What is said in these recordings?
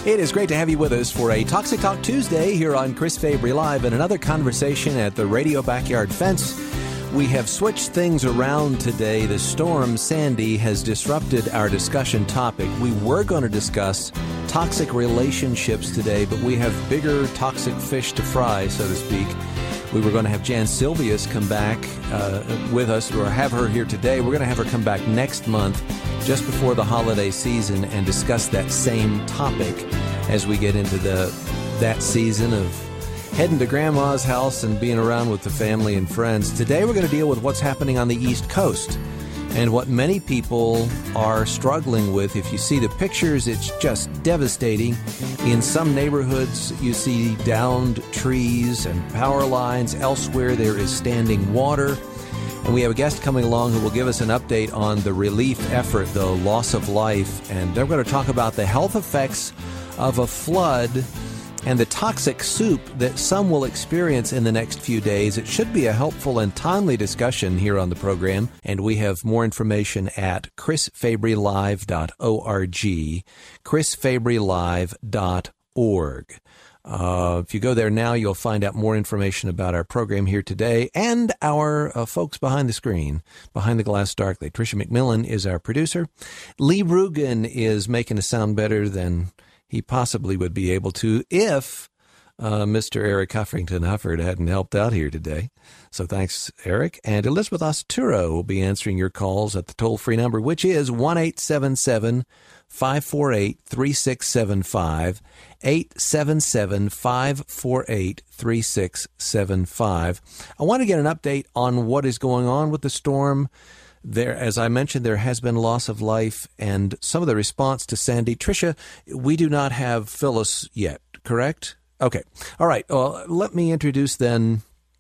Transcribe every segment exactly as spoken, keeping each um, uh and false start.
It is great to have you with us for a Toxic Talk Tuesday here on Chris Fabry Live and another conversation at the Radio Backyard Fence. We have switched things around today. The storm Sandy has disrupted our discussion topic. We were going to discuss toxic relationships today, but we have bigger toxic fish to fry, so to speak. We were going to have Jan Silvius come back uh, with us, or have her here today. We're going to have her come back next month, just before the holiday season, and discuss that same topic as we get into the that season of heading to Grandma's house and being around with the family and friends. Today we're going to deal with what's happening on the East Coast and what many people are struggling with. If you see the pictures, it's just devastating. In some neighborhoods, you see downed trees and power lines. Elsewhere, there is standing water. And we have a guest coming along who will give us an update on the relief effort, the loss of life. And they're going to talk about the health effects of a flood and the toxic soup that some will experience in the next few days. It should be a helpful and timely discussion here on the program, and we have more information at chris fabry live dot org, chris fabry live dot org. Uh, if you go there now, you'll find out more information about our program here today and our uh, folks behind the screen, behind the glass darkly. Tricia McMillan is our producer. Lee Rugen is making us sound better than he possibly would be able to if uh, Mister Eric Huffington Hufford hadn't helped out here today. So thanks, Eric. And Elizabeth Osturo will be answering your calls at the toll-free number, which is one eight seven seven, five four eight, three six seven five, eight seven seven, five four eight, three six seven five. I want to get an update on what is going on with the storm. There, as I mentioned, there has been loss of life and some of the response to Sandy. Tricia, we do not have Phyllis yet, correct? Okay. All right. Well, let me introduce then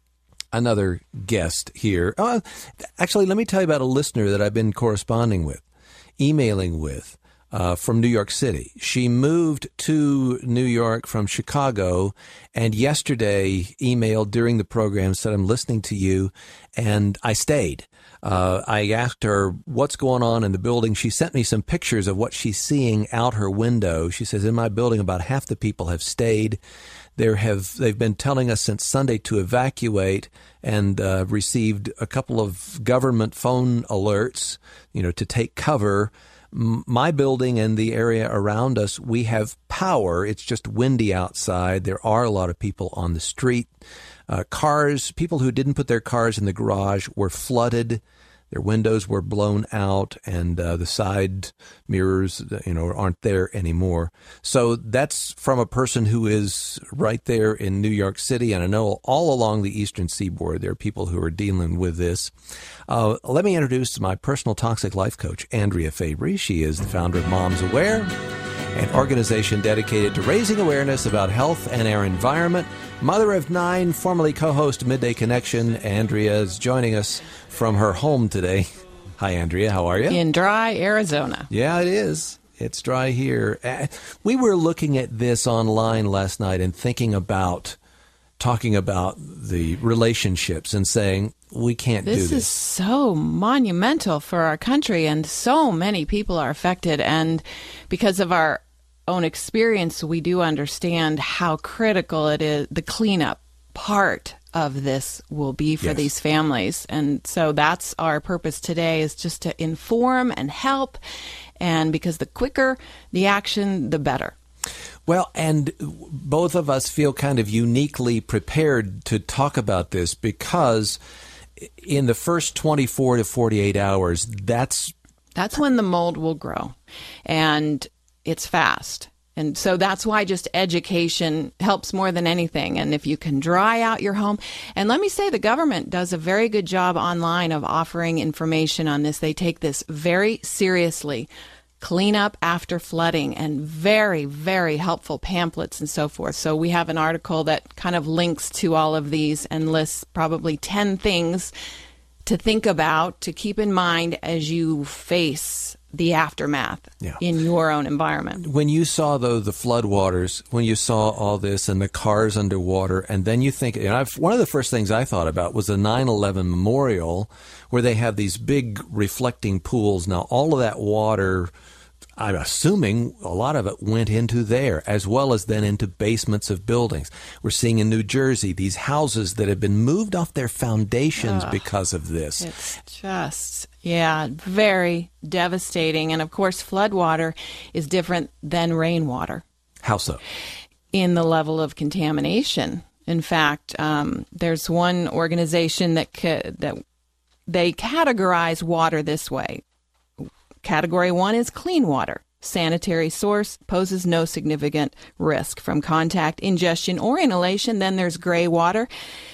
another guest here. Uh, actually, let me tell you about a listener that I've been corresponding with, emailing with. Uh, from New York City. She moved to New York from Chicago, and yesterday emailed during the program, said, I'm listening to you, and I stayed. Uh, I asked her what's going on in the building. She sent me some pictures of what she's seeing out her window. She says, in my building, about half the people have stayed. There have They've been telling us since Sunday to evacuate, and uh, received a couple of government phone alerts, you know, to take cover. My building and the area around us, we have power. It's just windy outside. There are a lot of people on the street. Uh, cars, people who didn't put their cars in the garage were flooded. Their windows were blown out, and uh, the side mirrors, you know, aren't there anymore. So that's from a person who is right there in New York City, and I know all along the Eastern Seaboard there are people who are dealing with this. Uh, let me introduce my personal toxic life coach, Andrea Fabry. She is the founder of Moms Aware, an organization dedicated to raising awareness about health and our environment. Mother of nine, formerly co-host Midday Connection. Andrea is joining us from her home today. Hi, Andrea. How are you? In dry Arizona. Yeah, it is. It's dry here. Uh, we were looking at this online last night and thinking about, talking about the relationships and saying, we can't this do this. This is so monumental for our country, and so many people are affected. And because of our own experience, we do understand how critical it is, the cleanup part of this will be for yes. these families. And so that's our purpose today, is just to inform and help. And because the quicker the action, the better. Well, and both of us feel kind of uniquely prepared to talk about this because in the first twenty-four to forty-eight hours, that's... That's when the mold will grow. And it's fast. And so that's why just education helps more than anything. And if you can dry out your home, and let me say the government does a very good job online of offering information on this. They take this very seriously. Clean up after flooding, and very, very helpful pamphlets and so forth. So we have an article that kind of links to all of these and lists probably ten things to think about, to keep in mind as you face the aftermath yeah. in your own environment. When you saw, though, the floodwaters, when you saw all this and the cars underwater, and then you think, and I've, one of the first things I thought about was the nine eleven memorial, where they have these big reflecting pools. Now, all of that water, I'm assuming a lot of it went into there, as well as then into basements of buildings. We're seeing in New Jersey these houses that have been moved off their foundations Ugh, because of this. It's just, yeah, very devastating. And of course, floodwater is different than rainwater. How so? In the level of contamination. In fact, um, there's one organization that ca- that they categorize water this way. Category one is clean water. Sanitary source poses no significant risk from contact, ingestion, or inhalation. Then there's gray water.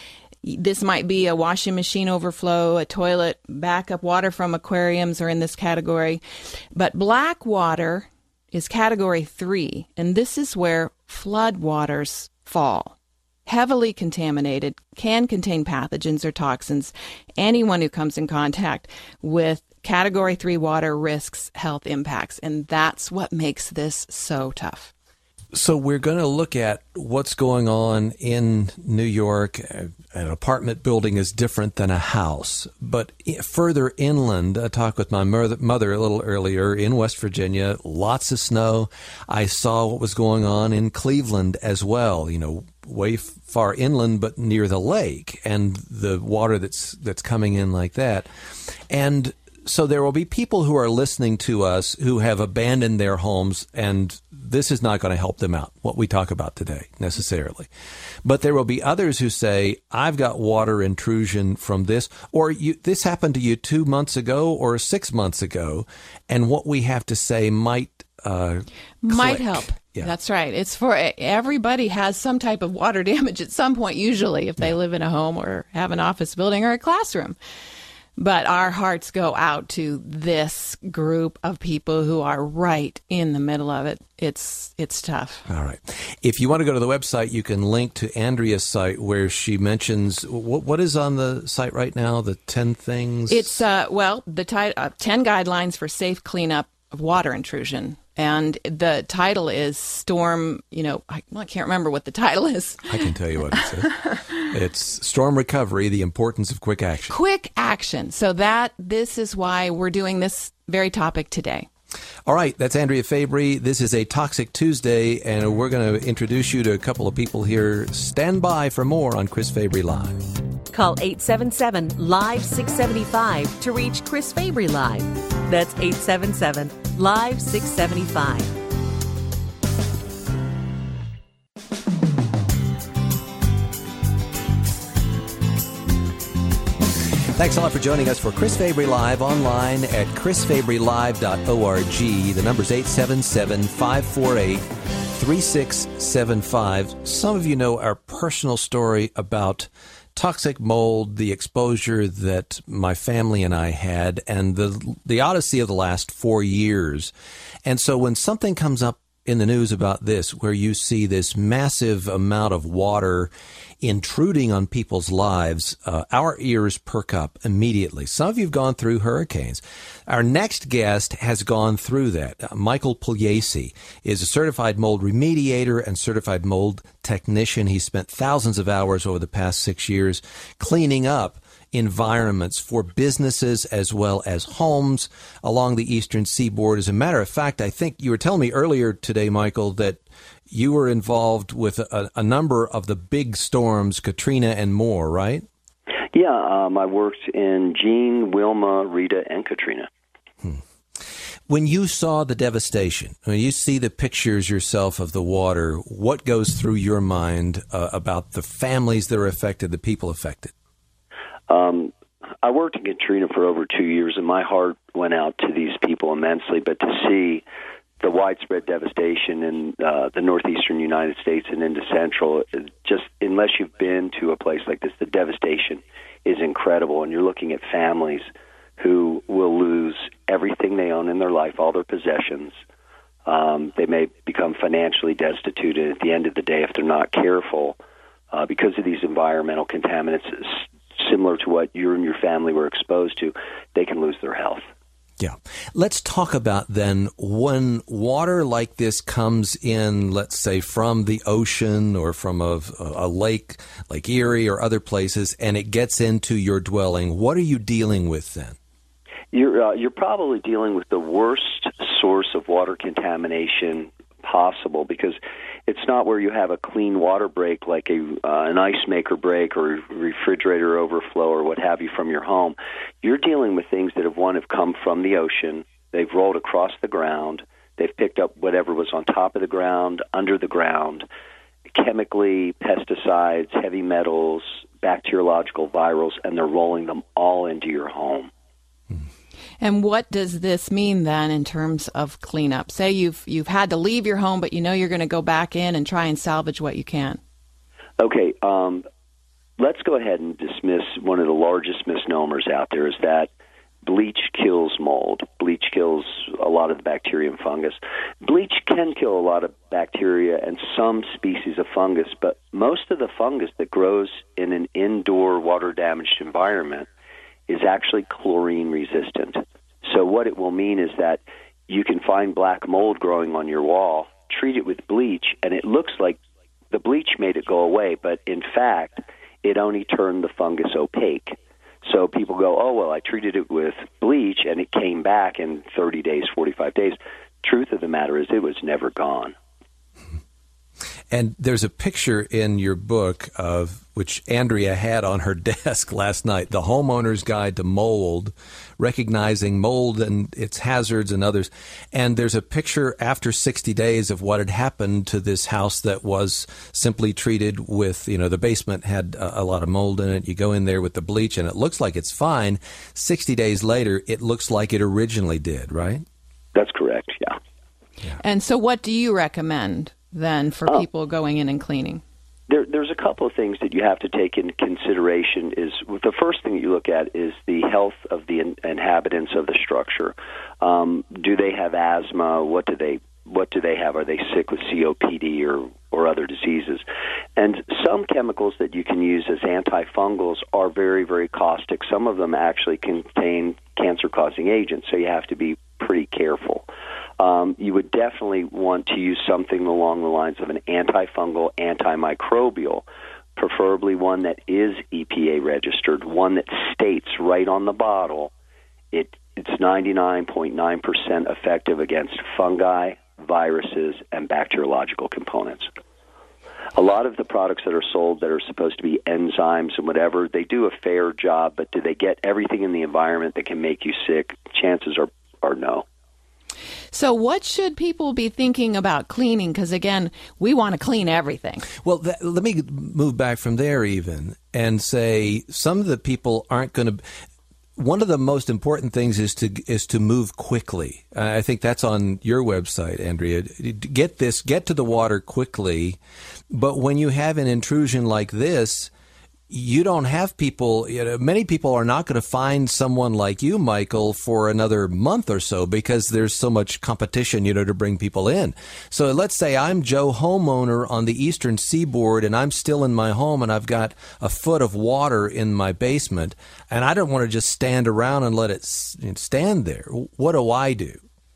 This might be a washing machine overflow, a toilet, backup water from aquariums are in this category. But black water is category three, and this is where flood waters fall. Heavily contaminated, can contain pathogens or toxins. Anyone who comes in contact with category three water risks health impacts, and that's what makes this so tough. So we're going to look at what's going on in New York. An apartment building is different than a house. But further inland, I talked with my mother a little earlier in West Virginia, lots of snow. I saw what was going on in Cleveland as well, you know, way far inland, but near the lake and the water that's that's coming in like that. And so there will be people who are listening to us who have abandoned their homes, and this is not going to help them out, what we talk about today, necessarily. But there will be others who say, I've got water intrusion from this, or you, this happened to you two months ago or six months ago, and what we have to say might uh, might click. help. Yeah. That's right. It's for everybody has some type of water damage at some point, usually, if they yeah. live in a home or have an office building or a classroom. But our hearts go out to this group of people who are right in the middle of it. It's it's tough. All right. If you want to go to the website, you can link to Andrea's site where she mentions what, what is on the site right now, the ten things? It's, uh, well, the ti- uh, ten guidelines for safe cleanup of water intrusion. And the title is Storm, you know, I, well, I can't remember what the title is. I can tell you what it says. It's Storm Recovery, the Importance of Quick Action. Quick action. So that this is why we're doing this very topic today. All right. That's Andrea Fabry. This is a Toxic Tuesday, and we're going to introduce you to a couple of people here. Stand by for more on Chris Fabry Live. Call eight seven seven, live six seven five to reach Chris Fabry Live. That's eight seven seven, live six seven five. Thanks a lot for joining us for Chris Fabry Live online at chris fabry live dot org. The number's eight seven seven, five four eight, three six seven five. Some of you know our personal story about toxic mold, the exposure that my family and I had, and the the odyssey of the last four years. And so when something comes up in the news about this, where you see this massive amount of water intruding on people's lives, uh, our ears perk up immediately. Some of you have gone through hurricanes. Our next guest has gone through that. Uh, Michael Pugliese is a certified mold remediator and certified mold technician. He spent thousands of hours over the past six years cleaning up environments for businesses as well as homes along the eastern seaboard. As a matter of fact, I think you were telling me earlier today, Michael, that you were involved with a, a number of the big storms, Katrina and more, right? Yeah, um, I worked in Jean, Wilma, Rita, and Katrina. Hmm. When you saw the devastation, when you see the pictures yourself of the water, what goes through your mind uh, about the families that are affected, the people affected? Um, I worked in Katrina for over two years, and my heart went out to these people immensely. But to see the widespread devastation in uh, the northeastern United States and into central, just unless you've been to a place like this, the devastation is incredible. And you're looking at families who will lose everything they own in their life, all their possessions. Um, they may become financially destitute, and at the end of the day, if they're not careful, uh, because of these environmental contaminants, similar to what you and your family were exposed to, they can lose their health. Yeah. Let's talk about then when water like this comes in, let's say from the ocean or from a, a lake, Lake Erie or other places, and it gets into your dwelling. What are you dealing with then? You're uh, you're probably dealing with the worst source of water contamination possible, because it's not where you have a clean water break like a uh, an ice maker break or refrigerator overflow or what have you from your home. You're dealing with things that have, one, have come from the ocean. They've rolled across the ground. They've picked up whatever was on top of the ground, under the ground, chemically, pesticides, heavy metals, bacteriological virals, and they're rolling them all into your home. And what does this mean then in terms of cleanup? Say you've you've had to leave your home, but you know you're going to go back in and try and salvage what you can. Okay, um, let's go ahead and dismiss one of the largest misnomers out there, is that bleach kills mold. Bleach kills a lot of the bacteria and fungus. Bleach can kill a lot of bacteria and some species of fungus, but most of the fungus that grows in an indoor water-damaged environment is actually chlorine resistant. So what it will mean is that you can find black mold growing on your wall, treat it with bleach, and it looks like the bleach made it go away, but in fact, it only turned the fungus opaque. So people go, oh, well, I treated it with bleach, and it came back in thirty days, forty-five days. Truth of the matter is it was never gone. And there's a picture in your book of which Andrea had on her desk last night, The Homeowner's Guide to Mold, recognizing mold and its hazards and others. And there's a picture after sixty days of what had happened to this house that was simply treated with, you know, the basement had a, a lot of mold in it. You go in there with the bleach and it looks like it's fine. sixty days later, it looks like it originally did, right? That's correct, yeah. yeah. And so what do you recommend then for oh. people going in and cleaning? There, there's a couple of things that you have to take into consideration. Is the first thing that you look at is the health of the in, inhabitants of the structure. Um, do they have asthma? What do they What do they have? Are they sick with C O P D or or other diseases? And some chemicals that you can use as antifungals are very, very caustic. Some of them actually contain cancer-causing agents, so you have to be pretty careful. Um, you would definitely want to use something along the lines of an antifungal, antimicrobial, preferably one that is E P A registered, one that states right on the bottle it, it's ninety-nine point nine percent effective against fungi, viruses, and bacteriological components. A lot of the products that are sold that are supposed to be enzymes and whatever, they do a fair job, but do they get everything in the environment that can make you sick? Chances are, are no. So what should people be thinking about cleaning? Because, again, we want to clean everything. Well, th- let me move back from there even and say some of the people aren't going to – one of the most important things is to is to move quickly. Uh, I think that's on your website, Andrea. Get this, get to the water quickly. But when you have an intrusion like this – you don't have people, you know, many people are not going to find someone like you, Michael, for another month or so because there's so much competition, you know, to bring people in. So let's say I'm Joe homeowner on the eastern seaboard and I'm still in my home and I've got a foot of water in my basement and I don't want to just stand around and let it stand there. What do I do?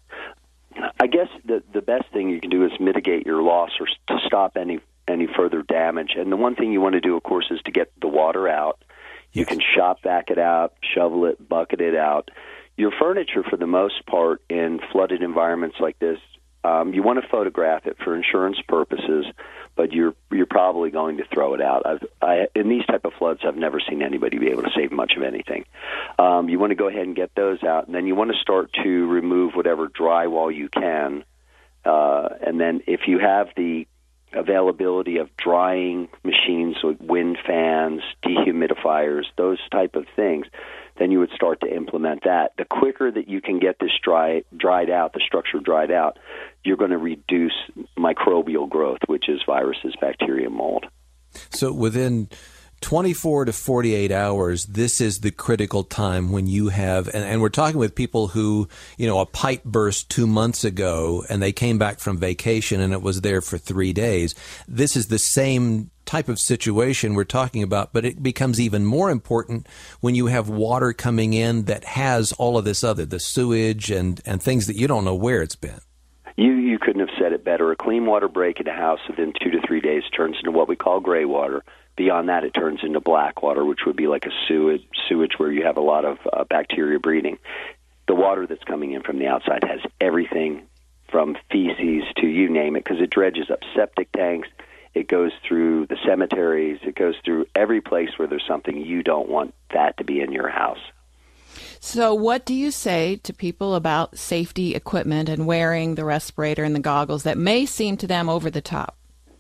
I guess the, the best thing you can do is mitigate your loss or to stop any any further damage. And the one thing you want to do, of course, is to get the water out. You yes. can shop vac it out, shovel it, bucket it out. Your furniture, for the most part, in flooded environments like this, um, you want to photograph it for insurance purposes, but you're you're probably going to throw it out. I've, I, in these type of floods, I've never seen anybody be able to save much of anything. Um, you want to go ahead and get those out, and then you want to start to remove whatever drywall you can. Uh, and then if you have the availability of drying machines with wind fans, dehumidifiers, those type of things, then you would start to implement that. The quicker that you can get this dry, dried out, the structure dried out, you're going to reduce microbial growth, which is viruses, bacteria, mold. So within twenty-four to forty-eight hours, this is the critical time when you have, and, and we're talking with people who, you know, a pipe burst two months ago and they came back from vacation and it was there for three days. This is the same type of situation we're talking about, but it becomes even more important when you have water coming in that has all of this other, the sewage and, and things that you don't know where it's been. You you couldn't have said it better. A clean water break in a house within two to three days turns into what we call gray water. Beyond that, it turns into black water, which would be like a sewage, sewage where you have a lot of uh, bacteria breeding. the water that's coming in from the outside has everything from feces to you name it, because it dredges up septic tanks. It goes through the cemeteries. It goes through every place where there's something you don't want that to be in your house. So what do you say to people about safety equipment and wearing the respirator and the goggles that may seem to them over the top?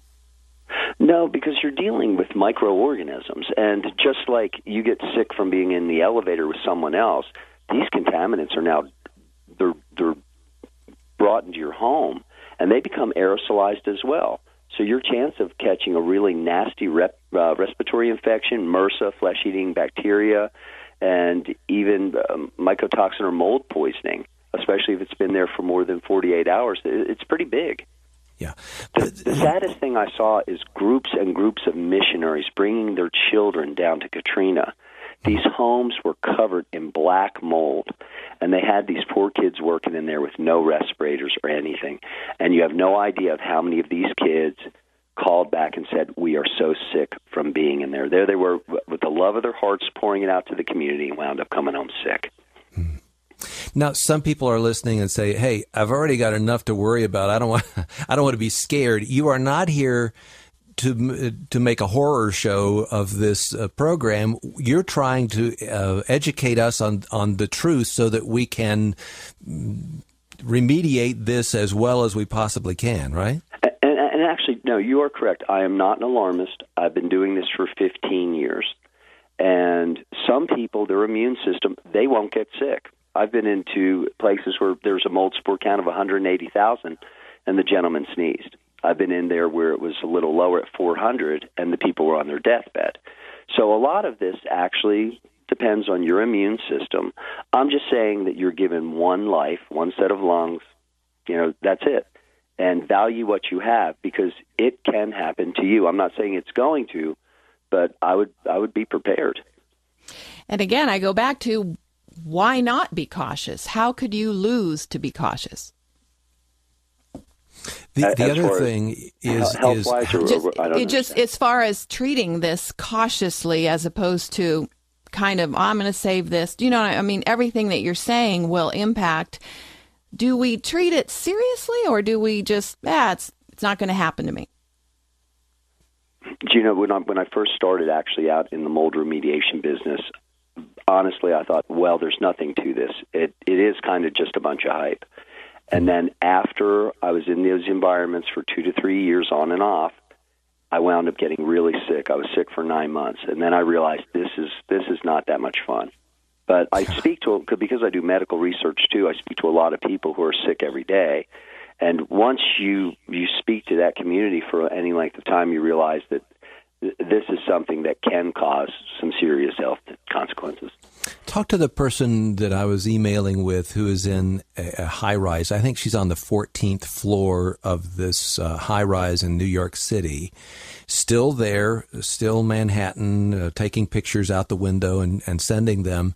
No, because you're dealing with microorganisms. And just like you get sick from being in the elevator with someone else, these contaminants are now they're, they're brought into your home, and they become aerosolized as well. So your chance of catching a really nasty rep, uh, respiratory infection, MRSA, flesh-eating bacteria, and even um, mycotoxin or mold poisoning, especially if it's been there for more than forty-eight hours, it's pretty big. Yeah. The, the saddest thing I saw is groups and groups of missionaries bringing their children down to Katrina. These homes were covered in black mold, and they had these poor kids working in there with no respirators or anything. And you have no idea of how many of these kids called back and said, we are so sick from being in there. There they were with the love of their hearts pouring it out to the community and wound up coming home sick. Now, some people are listening and say, hey, I've already got enough to worry about. I don't want, I don't want to be scared. You are not here to to make a horror show of this uh, program. You're trying to uh, educate us on, on the truth so that we can remediate this as well as we possibly can, right? And, and actually, no, you are correct. I am not an alarmist. I've been doing this for fifteen years. And some people, their immune system, they won't get sick. I've been into places where there's a mold spore count of one hundred eighty thousand, and the gentleman sneezed. I've been in there where it was a little lower at four hundred, and the people were on their deathbed. So a lot of this actually depends on your immune system. I'm just saying that you're given one life, one set of lungs. You know, that's it. And value what you have, because it can happen to you. I'm not saying it's going to, but I would I would be prepared. And again, I go back to, why not be cautious? How could you lose to be cautious? The, the other thing is, is or, just, I don't it just as far as treating this cautiously as opposed to kind of, I'm going to save this. You know, I mean, everything that you're saying will impact. Do we treat it seriously, or do we just, ah, it's it's not going to happen to me? Do you know, when I, when I first started actually out in the mold remediation business, honestly, I thought, well, there's nothing to this. It It is kind of just a bunch of hype. And then after I was in those environments for two to three years on and off, I wound up getting really sick. I was sick for nine months. And then I realized this is this is not that much fun. But I speak to, because I do medical research too, I speak to a lot of people who are sick every day. And once you, you speak to that community for any length of time, you realize that this is something that can cause some serious health consequences. Talk to the person that I was emailing with who is in a, a high-rise. I think she's on the fourteenth floor of this uh, high-rise in New York City. Still there, still Manhattan, uh, taking pictures out the window and, and sending them.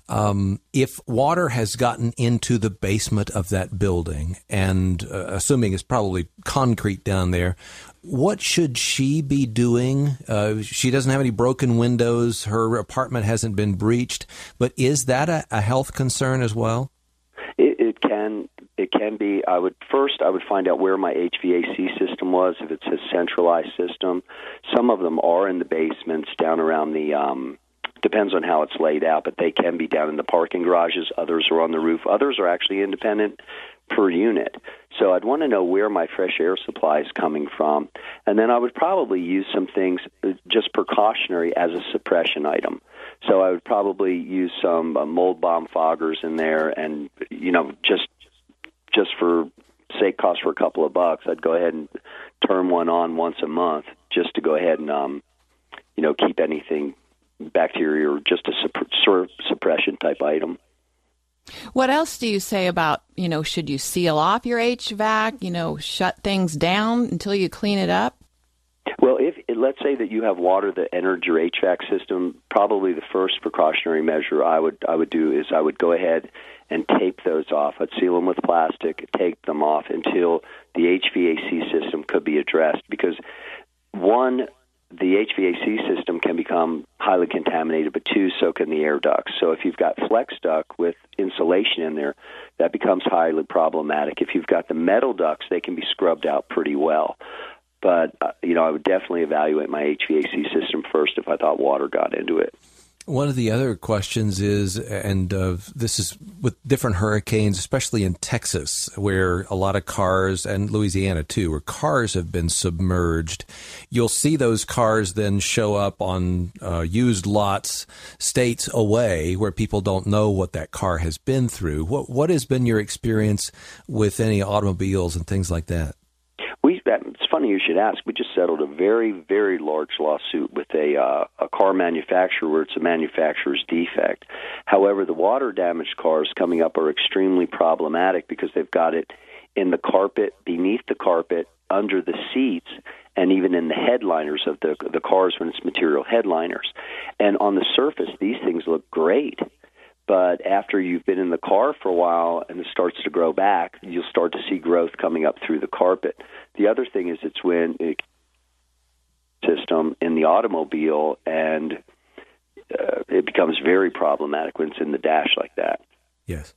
Um, if water has gotten into the basement of that building, and uh, assuming it's probably concrete down there, what should she be doing? Uh, she doesn't have any broken windows. Her apartment hasn't been breached. But is that a, a health concern as well? It, it can. It can be. I would first. I would find out where my H V A C system was. If it's a centralized system, some of them are in the basements down around the. Um, depends on how it's laid out, but they can be down in the parking garages. Others are on the roof. Others are actually independent per unit. So I'd want to know where my fresh air supply is coming from. And then I would probably use some things just precautionary as a suppression item. So I would probably use some uh, mold bomb foggers in there, and, you know, just just for sake cost for a couple of bucks, I'd go ahead and turn one on once a month just to go ahead and, um, you know, keep anything bacteria or just a supp- sort of suppression type item. What else do you say about, you know, should you seal off your H V A C, you know, shut things down until you clean it up? Well, if let's say that you have water that entered your H V A C system, probably the first precautionary measure I would I would do is I would go ahead and tape those off. I'd seal them with plastic, tape them off until the H V A C system could be addressed. Because one the H V A C system can become highly contaminated, but too, so can the air ducts. So if you've got flex duct with insulation in there, that becomes highly problematic. If you've got the metal ducts, they can be scrubbed out pretty well. But, uh, you know, I would definitely evaluate my H V A C system first if I thought water got into it. One of the other questions is, and uh, this is with different hurricanes, especially in Texas, where a lot of cars, and Louisiana too, where cars have been submerged. You'll see those cars then show up on uh, used lots states away where people don't know what that car has been through. What What has been your experience with any automobiles and things like that? We, that, it's funny you should ask. We just settled a very, very large lawsuit with a uh, a car manufacturer where it's a manufacturer's defect. However, the water-damaged cars coming up are extremely problematic because they've got it in the carpet, beneath the carpet, under the seats, and even in the headliners of the the cars when it's material headliners. And on the surface, these things look great. But after you've been in the car for a while and it starts to grow back, you'll start to see growth coming up through the carpet. The other thing is it's when it system in the automobile, and uh, it becomes very problematic when it's in the dash like that. Yes.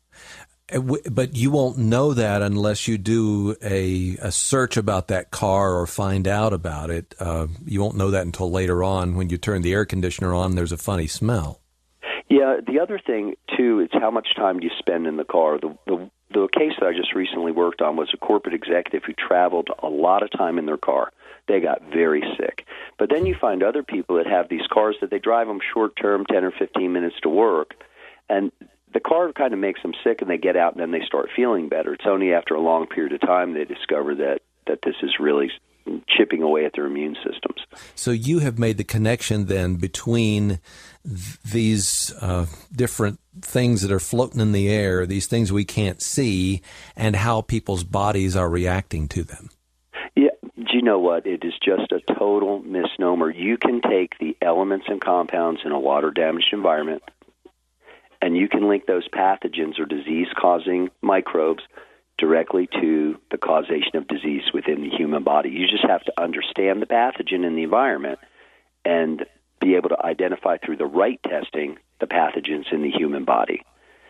But you won't know that unless you do a, a search about that car or find out about it. Uh, you won't know that until later on when you turn the air conditioner on, there's a funny smell. Yeah, the other thing, too, is how much time do you spend in the car. The, the the case that I just recently worked on was a corporate executive who traveled a lot of time in their car. They got very sick. But then you find other people that have these cars that they drive them short-term, ten or fifteen minutes to work, and the car kind of makes them sick, and they get out, and then they start feeling better. It's only after a long period of time they discover that, that this is really chipping away at their immune systems. So you have made the connection then between th- these uh, different things that are floating in the air, these things we can't see, and how people's bodies are reacting to them. Yeah, do you know what? It is just a total misnomer. You can take the elements and compounds in a water-damaged environment, and you can link those pathogens or disease-causing microbes directly to the causation of disease within the human body. You just have to understand the pathogen in the environment and be able to identify through the right testing the pathogens in the human body.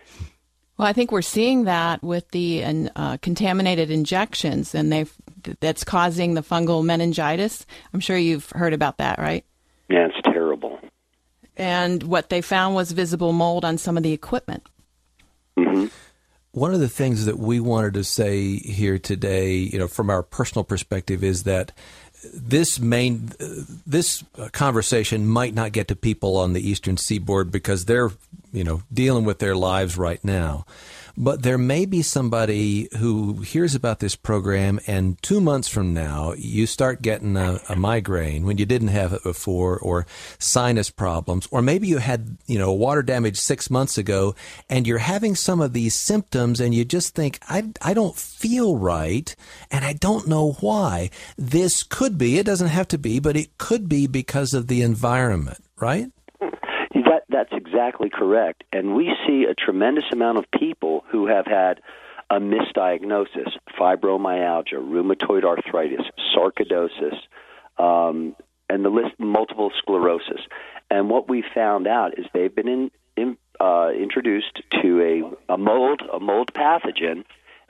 Well, I think we're seeing that with the uh, contaminated injections, and they've that's causing the fungal meningitis. I'm sure you've heard about that, right? Yeah, it's terrible. And what they found was visible mold on some of the equipment. Mm-hmm. One of the things that we wanted to say here today, you know, from our personal perspective, is that this main this conversation might not get to people on the Eastern Seaboard because they're, you know, dealing with their lives right now. But there may be somebody who hears about this program, and two months from now, you start getting a, a migraine when you didn't have it before, or sinus problems, or maybe you had, you know, water damage six months ago, and you're having some of these symptoms, and you just think, I, I don't feel right, and I don't know why. This could be, it doesn't have to be, but it could be because of the environment, right? That, that's exactly correct. And we see a tremendous amount of people who have had a misdiagnosis, fibromyalgia, rheumatoid arthritis, sarcoidosis, um, and the list, multiple sclerosis. And what we found out is they've been in, in, uh, introduced to a, a mold, a mold pathogen,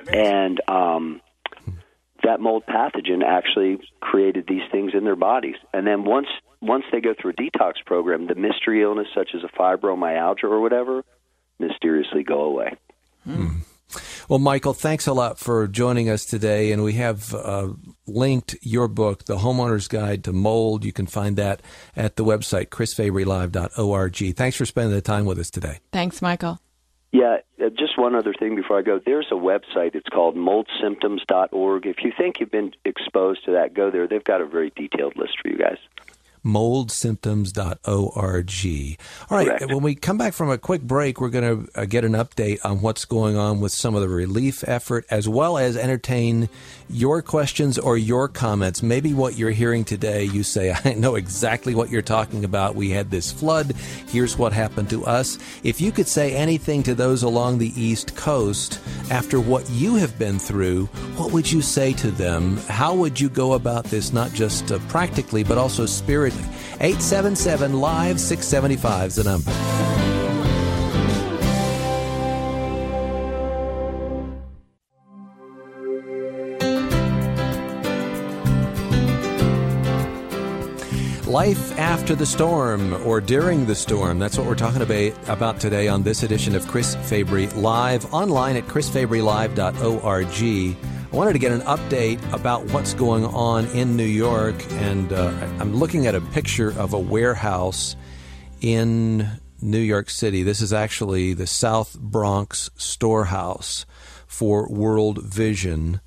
and um, that mold pathogen actually created these things in their bodies. And then once once they go through a detox program, the mystery illness such as a fibromyalgia or whatever mysteriously go away. Hmm. Well, Michael, thanks a lot for joining us today. And we have uh, linked your book, The Homeowner's Guide to Mold. You can find that at the website, chris fabry live dot org. Thanks for spending the time with us today. Thanks, Michael. Yeah, uh, just one other thing before I go. There's a website. It's called mold symptoms dot org. If you think you've been exposed to that, go there. They've got a very detailed list for you guys. mold symptoms dot org. All right, Correct. When we come back from a quick break, we're going to uh, get an update on what's going on with some of the relief effort, as well as entertain your questions or your comments. Maybe what you're hearing today, you say, I know exactly what you're talking about. We had this flood. Here's what happened to us. If you could say anything to those along the East Coast after what you have been through, what would you say to them? How would you go about this, not just uh, practically, but also spiritually? eight seven seven, live six seventy-five is the number. Life after the storm, or during the storm. That's what we're talking about today on this edition of Chris Fabry Live, online at chris fabry live dot org. I wanted to get an update about what's going on in New York, and uh, I'm looking at a picture of a warehouse in New York City. This is actually the South Bronx storehouse for World Vision,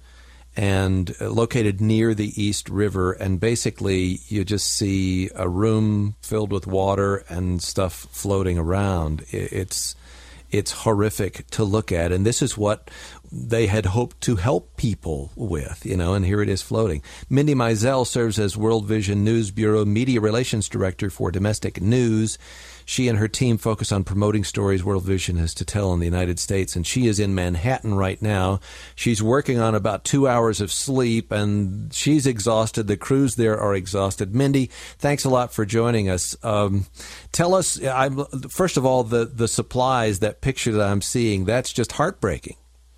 and located near the East River. And basically you just see a room filled with water and stuff floating around. It's it's horrific to look at, and this is what they had hoped to help people with, you know, and here it is floating. Mindy Mizell serves as World Vision News Bureau Media Relations Director for Domestic News. She and her team focus on promoting stories World Vision has to tell in the United States, and she is in Manhattan right now. She's working on about two hours of sleep, and she's exhausted. The crews there are exhausted. Mindy, thanks a lot for joining us. Um, tell us, I'm, first of all, the, the supplies, that picture that I'm seeing, that's just heartbreaking.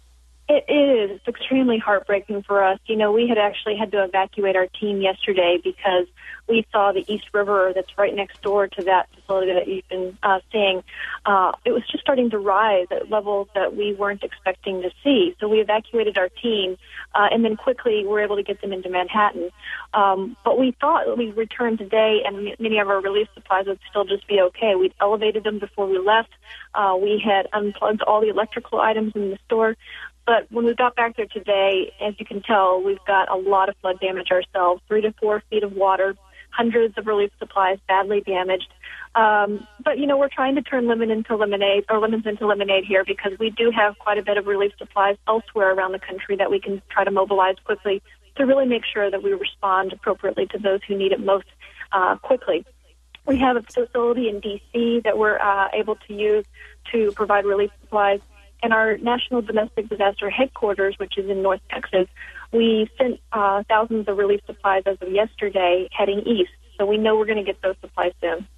It is. It's extremely heartbreaking for us. You know, we had actually had to evacuate our team yesterday because we saw the East River that's right next door to that facility that you've been uh, seeing. Uh, it was just starting to rise at levels that we weren't expecting to see. So we evacuated our team, uh, and then quickly were able to get them into Manhattan. Um, but we thought we'd return today, and many of our relief supplies would still just be okay. We'd elevated them before we left. Uh, we had unplugged all the electrical items in the store. But when we got back there today, as you can tell, we've got a lot of flood damage ourselves, three to four feet of water, hundreds of relief supplies badly damaged. Um, but, you know, we're trying to turn lemon into lemonade, or lemons into lemonade here, because we do have quite a bit of relief supplies elsewhere around the country that we can try to mobilize quickly to really make sure that we respond appropriately to those who need it most uh, quickly. We have a facility in D C that we're uh, able to use to provide relief supplies. And our National Domestic Disaster Headquarters, which is in North Texas, we sent uh, thousands of relief supplies as of yesterday heading east. So we know we're going to get those supplies soon.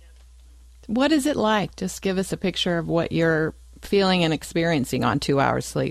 What is it like? Just give us a picture of what you're feeling and experiencing on two hours sleep.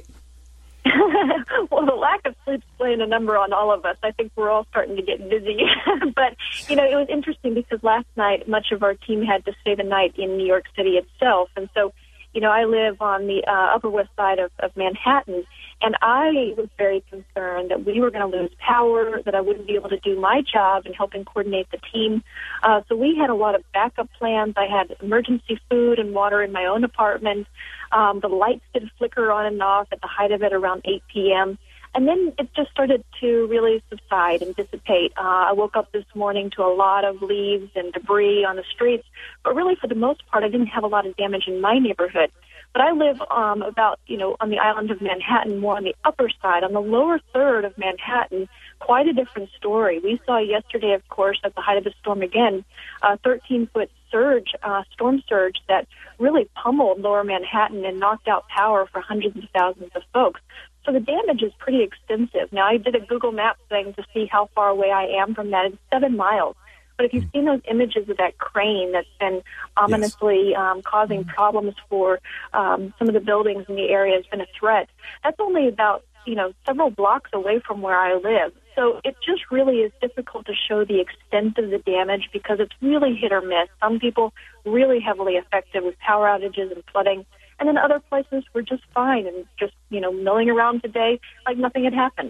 Well, the lack of sleep is playing a number on all of us. I think we're all starting to get busy. But, you know, it was interesting because last night much of our team had to stay the night in New York City itself. And so, you know, I live on the uh, Upper West Side of, of Manhattan, and I was very concerned that we were going to lose power, that I wouldn't be able to do my job in helping coordinate the team. Uh, so we had a lot of backup plans. I had emergency food and water in my own apartment. Um, the lights did flicker on and off at the height of it around eight p.m., and then it just started to really subside and dissipate. Uh, I woke up this morning to a lot of leaves and debris on the streets, but really for the most part, I didn't have a lot of damage in my neighborhood. But I live um, about, you know, on the island of Manhattan, more on the upper side. On the lower third of Manhattan, quite a different story. We saw yesterday, of course, at the height of the storm again, a thirteen-foot surge, uh, storm surge that really pummeled lower Manhattan and knocked out power for hundreds of thousands of folks. So the damage is pretty extensive. Now, I did a Google Maps thing to see how far away I am from that. It's seven miles. But if you've seen those images of that crane that's been ominously yes. um, causing problems for um, some of the buildings in the area, has been a threat. That's only about, you know, several blocks away from where I live. So it just really is difficult to show the extent of the damage because it's really hit or miss. Some people really heavily affected with power outages and flooding. And then other places were just fine and just, you know, milling around today like nothing had happened.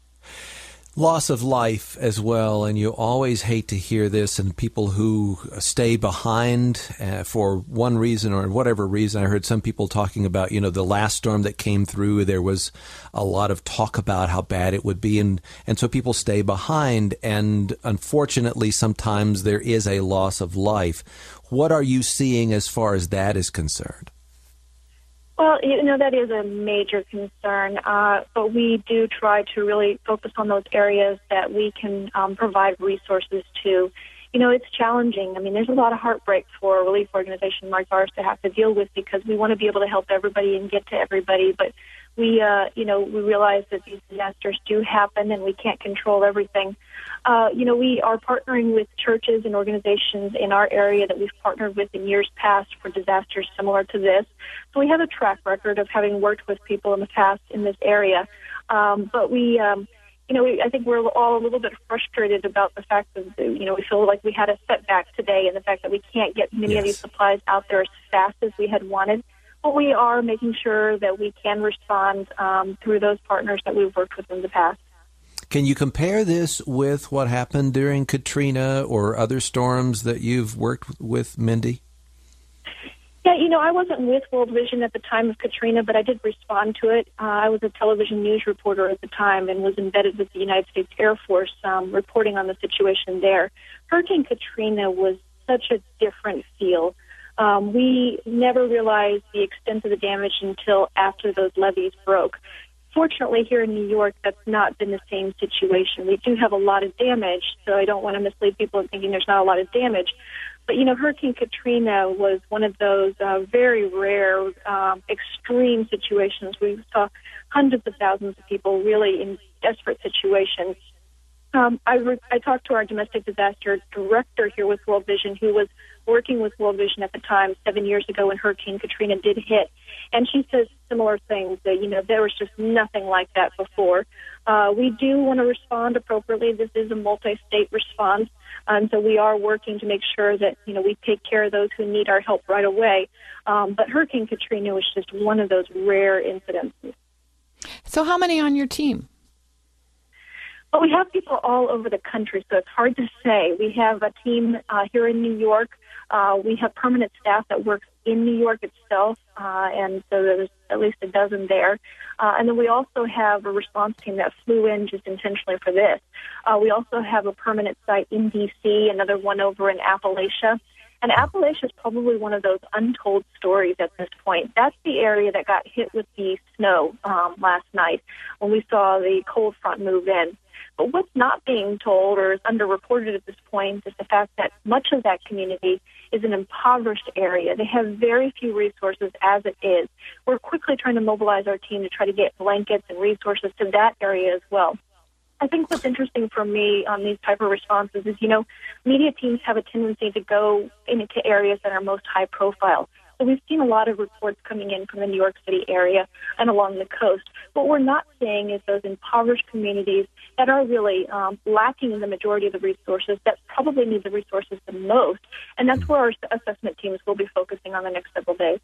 Loss of life as well, and you always hate to hear this, and people who stay behind uh, for one reason or whatever reason. I heard some people talking about, you know, the last storm that came through, there was a lot of talk about how bad it would be, and, and so people stay behind, and unfortunately sometimes there is a loss of life. What are you seeing as far as that is concerned? Well, you know, that is a major concern, uh, but we do try to really focus on those areas that we can um, provide resources to. You know, it's challenging. I mean, there's a lot of heartbreak for a relief organization like ours to have to deal with because we want to be able to help everybody and get to everybody, but we, uh, you know, we realize that these disasters do happen and we can't control everything. Uh, you know, we are partnering with churches and organizations in our area that we've partnered with in years past for disasters similar to this. So we have a track record of having worked with people in the past in this area. Um, but we, um, you know, we, I think we're all a little bit frustrated about the fact that, you know, we feel like we had a setback today and the fact that we can't get many yes. of these supplies out there as fast as we had wanted. But we are making sure that we can respond um, through those partners that we've worked with in the past. Can you compare this with what happened during Katrina or other storms that you've worked with, Mindy? Yeah, you know, I wasn't with World Vision at the time of Katrina, but I did respond to it. Uh, I was a television news reporter at the time and was embedded with the United States Air Force um, reporting on the situation there. Hurricane Katrina was such a different feel. Um, we never realized the extent of the damage until after those levees broke. Fortunately, here in New York, that's not been the same situation. We do have a lot of damage, so I don't want to mislead people in thinking there's not a lot of damage. But, you know, Hurricane Katrina was one of those uh, very rare, um, extreme situations. We saw hundreds of thousands of people really in desperate situations. Um, I, re- I talked to our domestic disaster director here with World Vision, who was working with World Vision at the time seven years ago when Hurricane Katrina did hit. And she says similar things, that, you know, there was just nothing like that before. Uh, we do want to respond appropriately. This is a multi-state response. And so we are working to make sure that, you know, we take care of those who need our help right away. Um, but Hurricane Katrina was just one of those rare incidents. So how many on your team? Well, we have people all over the country, so it's hard to say. We have a team uh, here in New York. Uh, we have permanent staff that works in New York itself, uh, and so there's at least a dozen there. Uh, and then we also have a response team that flew in just intentionally for this. Uh, we also have a permanent site in D C, another one over in Appalachia. And Appalachia is probably one of those untold stories at this point. That's the area that got hit with the snow um, last night when we saw the cold front move in. But what's not being told or is underreported at this point is the fact that much of that community is an impoverished area. They have very few resources as it is. We're quickly trying to mobilize our team to try to get blankets and resources to that area as well. I think what's interesting for me on these type of responses is, you know, media teams have a tendency to go into areas that are most high profile. So we've seen a lot of reports coming in from the New York City area and along the coast. What we're not seeing is those impoverished communities that are really um, lacking in the majority of the resources that probably need the resources the most. And that's where our assessment teams will be focusing on the next several days.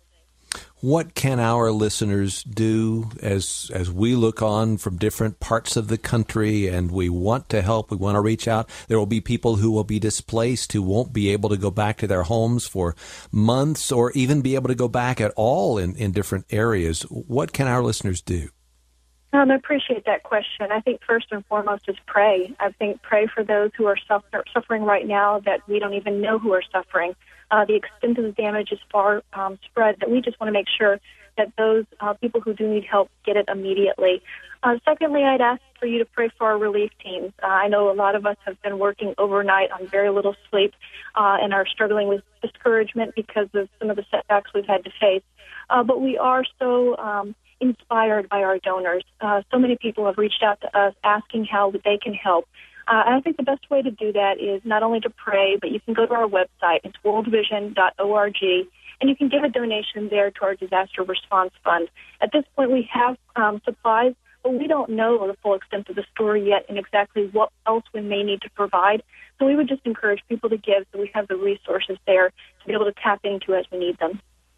What can our listeners do as as we look on from different parts of the country and we want to help, we want to reach out? There will be people who will be displaced, who won't be able to go back to their homes for months or even be able to go back at all in, in different areas. What can our listeners do? Um, I appreciate that question. I think first and foremost is pray. I think pray for those who are suffer- suffering right now that we don't even know who are suffering. Uh, the extent of the damage is far um, spread that we just want to make sure that those uh, people who do need help get it immediately. Uh, secondly, I'd ask for you to pray for our relief teams. Uh, I know a lot of us have been working overnight on very little sleep uh, and are struggling with discouragement because of some of the setbacks we've had to face. Uh, but we are so um, inspired by our donors. Uh, so many people have reached out to us asking how they can help. Uh, and I think the best way to do that is not only to pray, but you can go to our website. It's world vision dot org, and you can give a donation there to our Disaster Response Fund. At this point, we have um, supplies, but we don't know the full extent of the story yet and exactly what else we may need to provide. So we would just encourage people to give so we have the resources there to be able to tap into as we need them.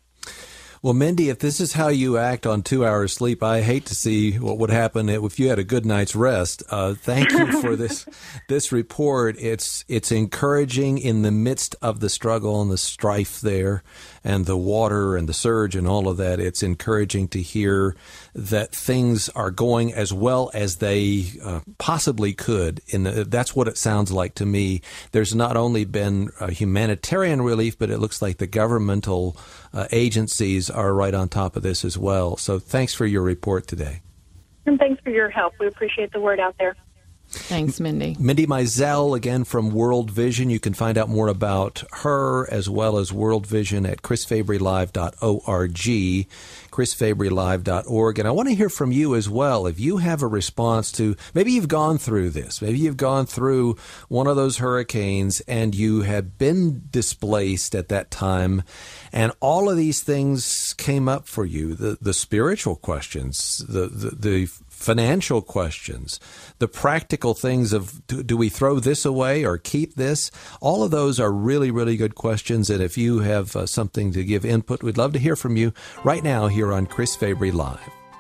Well, Mindy, if this is how you act on two hours sleep, I hate to see what would happen if you had a good night's rest. Uh, thank you for this this report. It's it's encouraging in the midst of the struggle and the strife there and the water and the surge and all of that. It's encouraging to hear that things are going as well as they uh, possibly could. In the, that's what it sounds like to me. There's not only been uh, humanitarian relief, but it looks like the governmental uh, agencies are right on top of this as well. So thanks for your report today. And thanks for your help. We appreciate the word out there. Thanks, Mindy. Mindy Mizell, again, from World Vision. You can find out more about her as well as World Vision at chris fabry live dot org, chris fabry live dot org. And I want to hear from you as well. If you have a response to, maybe you've gone through this, maybe you've gone through one of those hurricanes and you have been displaced at that time, and all of these things came up for you, the, the spiritual questions, the, the, the financial questions, the practical things of do, do we throw this away or keep this? All of those are really, really good questions. And if you have uh, something to give input, we'd love to hear from you right now here on Chris Fabry Live.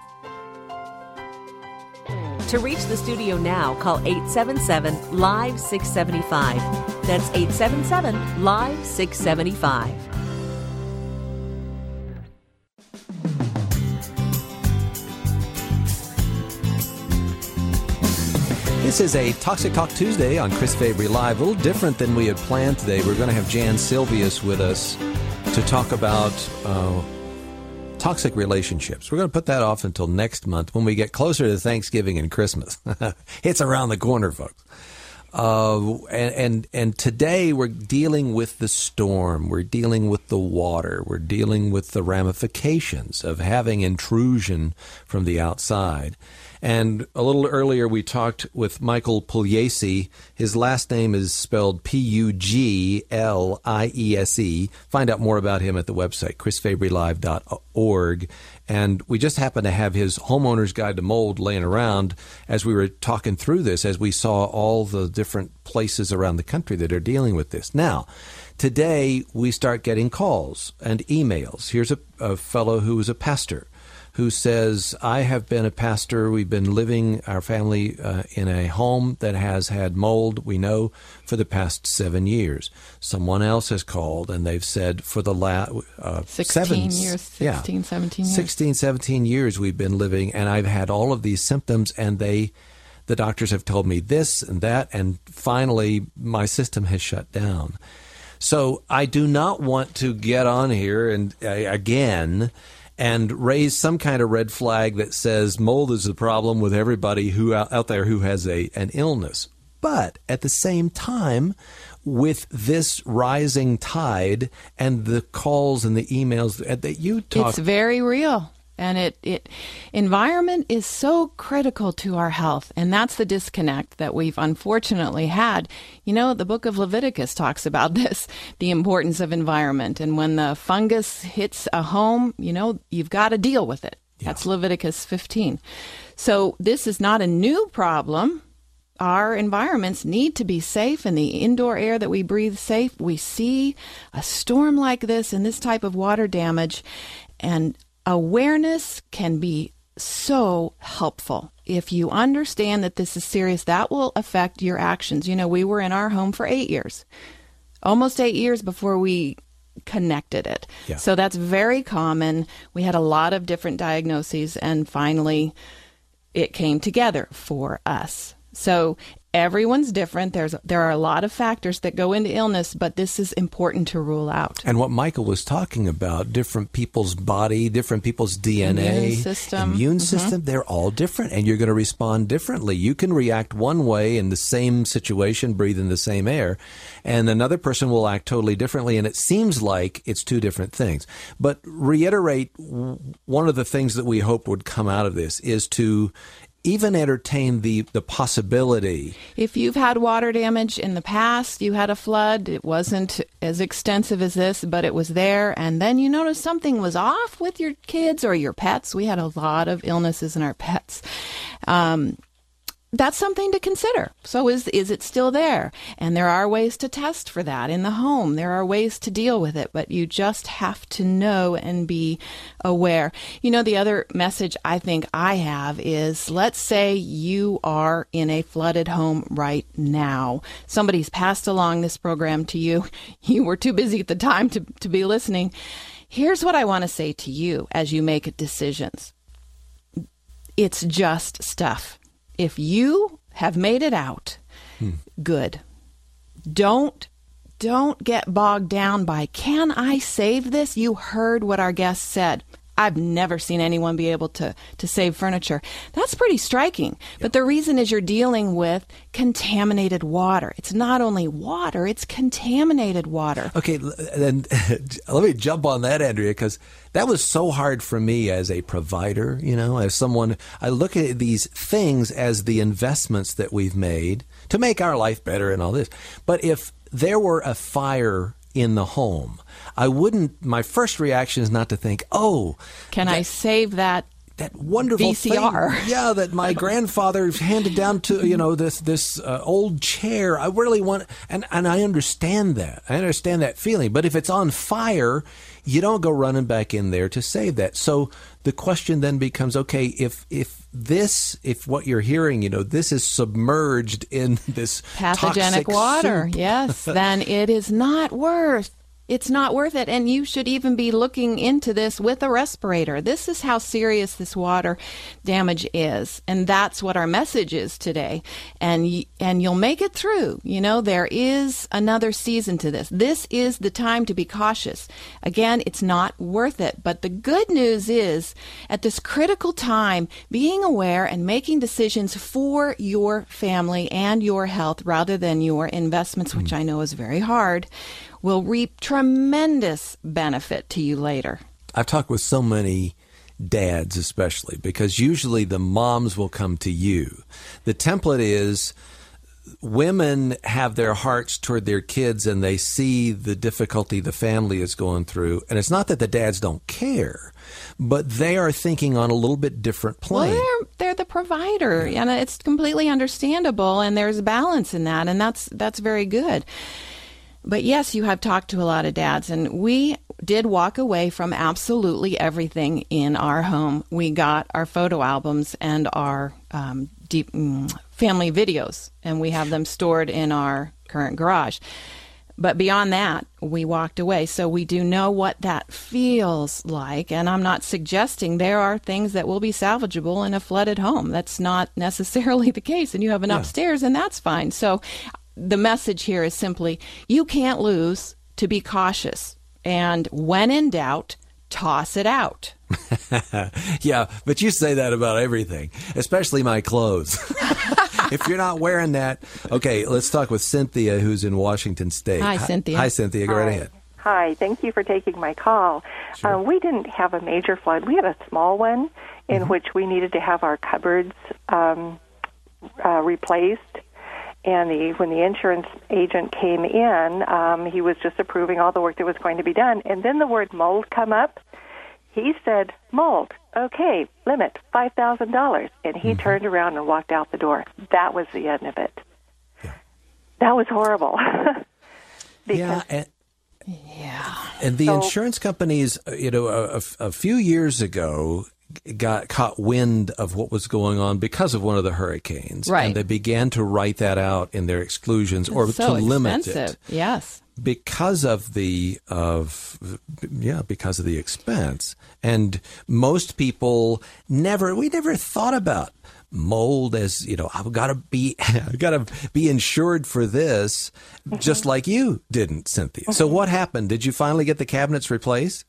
To reach the studio now, call eight seven seven, live, six seven five. That's eight seven seven, live, six seven five. This is a Toxic Talk Tuesday on Chris Fabry Live. A little different than we had planned today. We're going to have Jan Silvius with us to talk about uh, toxic relationships. We're going to put that off until next month when we get closer to Thanksgiving and Christmas. It's around the corner, folks. Uh, and, and and today we're dealing with the storm. We're dealing with the water. We're dealing with the ramifications of having intrusion from the outside. And a little earlier, we talked with Michael Pugliese. His last name is spelled P U G L I E S E. Find out more about him at the website, chris fabry live dot org. And we just happened to have his Homeowner's Guide to Mold laying around as we were talking through this, as we saw all the different places around the country that are dealing with this. Now, today we start getting calls and emails. Here's a, a fellow who is a pastor who says, I have been a pastor. We've been living, our family, uh, in a home that has had mold, we know, for the past seven years. Someone else has called, and they've said for the last uh, sixteen seven, years, sixteen, yeah, seventeen years. sixteen, seventeen years we've been living, and I've had all of these symptoms, and they, the doctors have told me this and that, and finally my system has shut down. So I do not want to get on here and uh, again and raise some kind of red flag that says mold is the problem with everybody who out there who has a an illness. But at the same time, with this rising tide and the calls and the emails that you talk, it's very real. And it, it environment is so critical to our health, and that's the disconnect that we've unfortunately had. You know, the book of Leviticus talks about this, the importance of environment. And when the fungus hits a home, you know, you've got to deal with it. Yeah. That's Leviticus fifteen. So this is not a new problem. Our environments need to be safe, and the indoor air that we breathe safe. We see a storm like this and this type of water damage, and awareness can be so helpful. If you understand that this is serious, that will affect your actions. You know, we were in our home for eight years, almost eight years before we connected it. Yeah. So that's very common. We had a lot of different diagnoses, and finally it came together for us. So everyone's different. There's there are a lot of factors that go into illness, but this is important to rule out. And what Michael was talking about, different people's body, different people's D N A, immune system, immune mm-hmm. system, they're all different, and you're going to respond differently. You can react one way in the same situation, breathing the same air, and another person will act totally differently, and it seems like it's two different things. But reiterate, one of the things that we hoped would come out of this is to even entertain the, the possibility. If you've had water damage in the past, you had a flood, it wasn't as extensive as this, but it was there, and then you noticed something was off with your kids or your pets. We had a lot of illnesses in our pets. Um, that's something to consider. So is is it still there? And there are ways to test for that in the home. There are ways to deal with it, but you just have to know and be aware. You know, the other message I think I have is, let's say you are in a flooded home right now. Somebody's passed along this program to you. You were too busy at the time to, to be listening. Here's what I want to say to you as you make decisions. It's just stuff. If you have made it out, hmm. good. Don't don't get bogged down by, can I save this? You heard what our guest said. I've never seen anyone be able to, to save furniture. That's pretty striking. But the reason is you're dealing with contaminated water. It's not only water, it's contaminated water. Okay, then let me jump on that, Andrea, because that was so hard for me as a provider, you know, as someone. I look at these things as the investments that we've made to make our life better and all this. But if there were a fire in the home, I wouldn't, my first reaction is not to think, oh, can that, I save that that wonderful V C R? Thing, yeah, that my grandfather handed down to, you know, this this uh, old chair. I really want, and, and I understand that. I understand that feeling. But if it's on fire, you don't go running back in there to save that. So the question then becomes, okay, if if this, if what you're hearing, you know, this is submerged in this pathogenic water, soup. Yes, then it is not worth It's not worth it, and you should even be looking into this with a respirator. This is how serious this water damage is, and that's what our message is today. And y- and you'll make it through. You know, there is another season to this. This is the time to be cautious. Again, it's not worth it, but the good news is, at this critical time, being aware and making decisions for your family and your health rather than your investments, which I know is very hard, will reap tremendous benefit to you later. I've talked with so many dads, especially, because usually the moms will come to you. The template is women have their hearts toward their kids and they see the difficulty the family is going through. And it's not that the dads don't care, but they are thinking on a little bit different plane. Well, they're, they're the provider, and it's completely understandable, and there's balance in that, and that's that's very good. But yes, you have talked to a lot of dads, and we did walk away from absolutely everything in our home. We got our photo albums and our um, deep mm, family videos, and we have them stored in our current garage. But beyond that, we walked away. So we do know what that feels like, and I'm not suggesting there are things that will be salvageable in a flooded home. That's not necessarily the case, and you have an Yeah. upstairs, and that's fine. So the message here is simply, you can't lose, to be cautious. And when in doubt, toss it out. Yeah, but you say that about everything, especially my clothes. If you're not wearing that. Okay, let's talk with Cynthia, who's in Washington State. Hi, Cynthia. Hi, Cynthia. Go Hi. right ahead. Hi, thank you for taking my call. Sure. Uh, we didn't have a major flood. We had a small one in Mm-hmm. which we needed to have our cupboards um, uh, replaced. And the, when the insurance agent came in, um, he was just approving all the work that was going to be done. And then the word mold come up. He said, mold, okay, limit, five thousand dollars. And he mm-hmm. turned around and walked out the door. That was the end of it. Yeah. That was horrible. Yeah, and, Yeah. and the So- insurance companies, uh, you know, a, a, a few years ago got caught wind of what was going on because of one of the hurricanes. Right. And they began to write that out in their exclusions or so to limit expensive. it. Yes. Because of the of yeah, because of the expense. And most people never we never thought about mold as, you know, I've got to be I've got to be insured for this, mm-hmm. just like you didn't, Cynthia. Mm-hmm. So what happened? Did you finally get the cabinets replaced?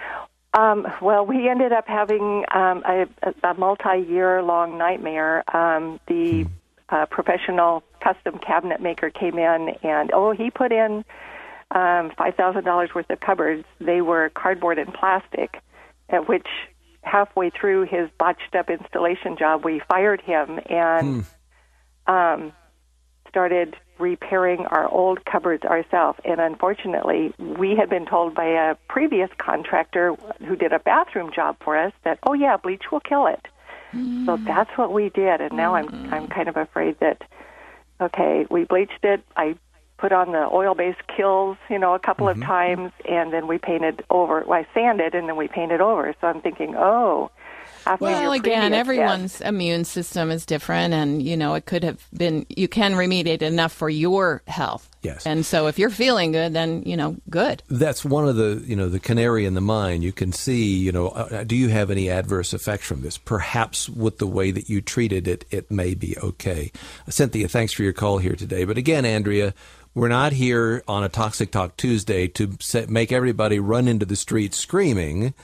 Um, well, we ended up having um, a, a multi-year-long nightmare. Um, the uh, professional custom cabinet maker came in, and, oh, he put in um, five thousand dollars worth of cupboards. They were cardboard and plastic, at which halfway through his botched-up installation job, we fired him and hmm. um, started repairing our old cupboards ourselves. And unfortunately, we had been told by a previous contractor who did a bathroom job for us that, oh yeah, bleach will kill it. Mm. So that's what we did. And now mm. I'm I'm kind of afraid that, okay, we bleached it. I put on the oil-based kills, you know, a couple mm-hmm. of times, and then we painted over. Well, I sanded, and then we painted over. So I'm thinking, oh, after well, your again, previous everyone's death. immune system is different, and, you know, it could have been, you can remediate enough for your health. Yes. And so if you're feeling good, then, you know, good. That's one of the, you know, the canary in the mine. You can see, you know, uh, do you have any adverse effects from this? Perhaps with the way that you treated it, it may be okay. Cynthia, thanks for your call here today. But again, Andrea, we're not here on a Toxic Talk Tuesday to set, make everybody run into the streets screaming.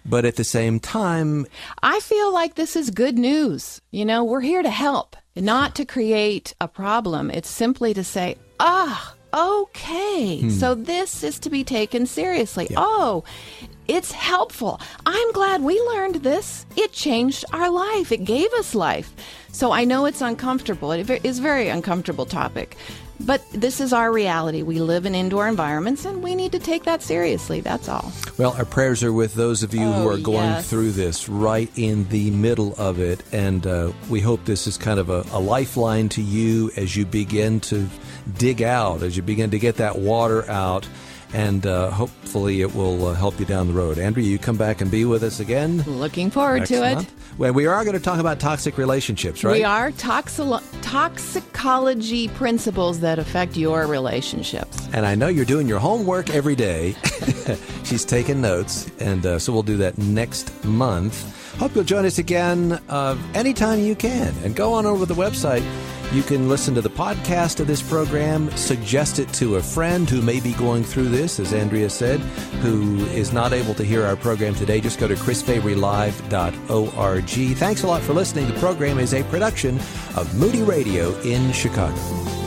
But at the same time, I feel like this is good news. You know, we're here to help, not to create a problem. It's simply to say, ah, okay, hmm. so this is to be taken seriously. Yeah. Oh, it's helpful. I'm glad we learned this. It changed our life. It gave us life. So I know it's uncomfortable. It is a very uncomfortable topic. But this is our reality. We live in indoor environments, and we need to take that seriously. That's all. Well, our prayers are with those of you oh, who are going yes. through this right in the middle of it. And uh, we hope this is kind of a, a lifeline to you as you begin to dig out, as you begin to get that water out. And uh, hopefully it will uh, help you down the road. Andrea, you come back and be with us again. Looking forward next to it. Month. Well, we are going to talk about toxic relationships, right? We are. Toxilo- toxicology principles that affect your relationships. And I know you're doing your homework every day. She's taking notes. And uh, so we'll do that next month. Hope you'll join us again uh, anytime you can. And go on over to the website. You can listen to the podcast of this program, suggest it to a friend who may be going through this, as Andrea said, who is not able to hear our program today. Just go to chris fabry live dot org. Thanks a lot for listening. The program is a production of Moody Radio in Chicago.